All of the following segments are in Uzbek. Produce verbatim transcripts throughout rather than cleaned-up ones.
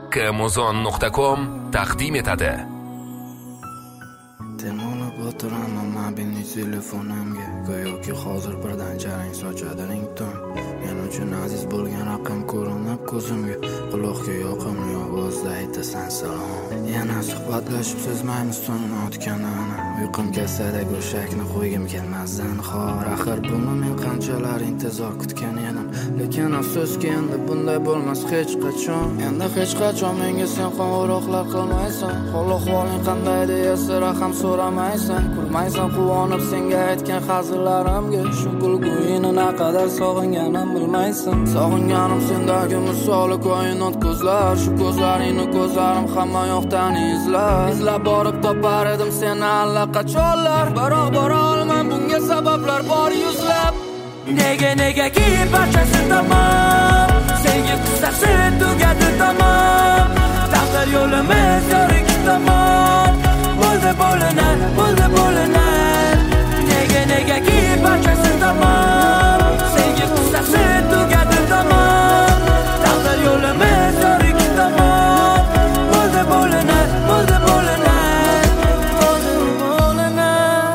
Amazon nuqta com taqdim etadi. Telefonni botiraman mobilni telefonimga, go'yoki hozir birdan jarang sochadi rington. Men uchun aziz bo'lgan raqam ko'rinib ko'zimga, quloqqa yoqimli ovozda aytasan salom. Yana suhbatlashib so'zmaymiz so'ngni o'tganini, uyqum kelsa-da go'shakni qo'ygim kelmasdan xor. Axir buni men qanchalar intizor kutgan edim, lekin afsuski endi bunday bo'lmas hech qachon. Endi hech qachon menga sen qo'ng'iroqlar qilmaysan, hol-ahvoling qanday deya sira ham so'ramaysan. Kulmaysan quvonib senga aytgan hazillarimga, shu kulguyini naqadar sog'inganim bilmaysan. Sog'inganim sendagi misoli koinot ko'zlar, shu ko'zlaringni ko'zlarim hamma yoqdan izlar. Izlab borib topar edim seni allaqachonlar, biroq bora olmam, bunga sabablar bor yuzlab. Nega negaki barchasi tamom, senga qissasi tugadi tamom. Taqdir yo'limiz yo'rik tamom, bo'ldi bo'linar, bo'ldi bo'linar. Nega negaki barchasi tamom, senga qissasi tugadi tamom. Taqdir yo'limiz yo'rik tamom, bo'ldi bo'linar, bo'ldi bo'linar, bo'ldi bo'linar.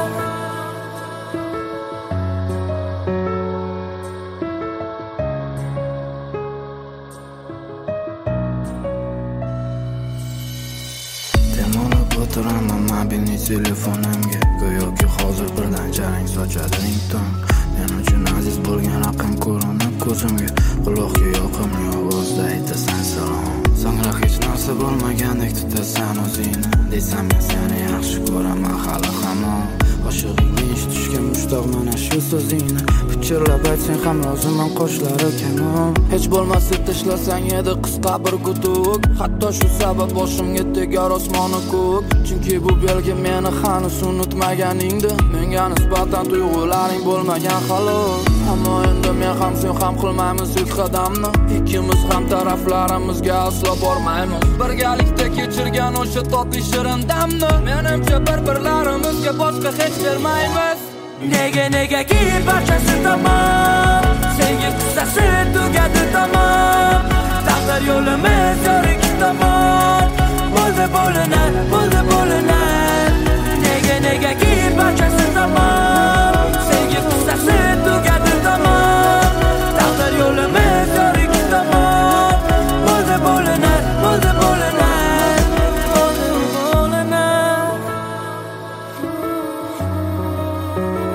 Telefonni botiraman mobilni telefonimga, go'yoki hozir birdan jarang sochadi rington. Men uchun aziz bo'lgan raqam ko'rinib ko'zimga, quloqqa yoqimli ovozda aytasan salom. So'ngra hech narsa bo'lmagandek tutasan o'zingni, desam men seni yaxshi ko'raman hali hamon. Oshig'ingni eshitishga mushtoq mana shu so'zingni, pichirlab aytsang ham roziman qoshlari kanon. Hech bo'lmasa tashlasang edi qisqa bir qutuq, hatto shu sabab boshimga tegar osmoni ko'k. Chunki bu belgi meni hanuz unutmaganingda, menga nisbatan tuyg'ularing bo'lmagan xolos. Ammo endi men ham sen ham qilmaymiz ilk qadamni, ikkimiz ham taraflarimizga aslo bormaymiz. Birgalikda kechirgan o'sha totli shirin damni, menimcha bir-birlarimizga boshqa hech bermaymiz. Nega negaki barchasi tamom, senga qissasi tugadi tamom. Taqdir yo'limiz yo'rik tamom, bo'ldi bo'linar, bo'ldi bo'linar. Nega negaki barchasi tamom, senga qissasi tugadi tamom. Taqdir yo'limiz yo'rik tamom, bo'ldi bo'linar, bo'ldi bo'linar, bo'ldi bo'linar.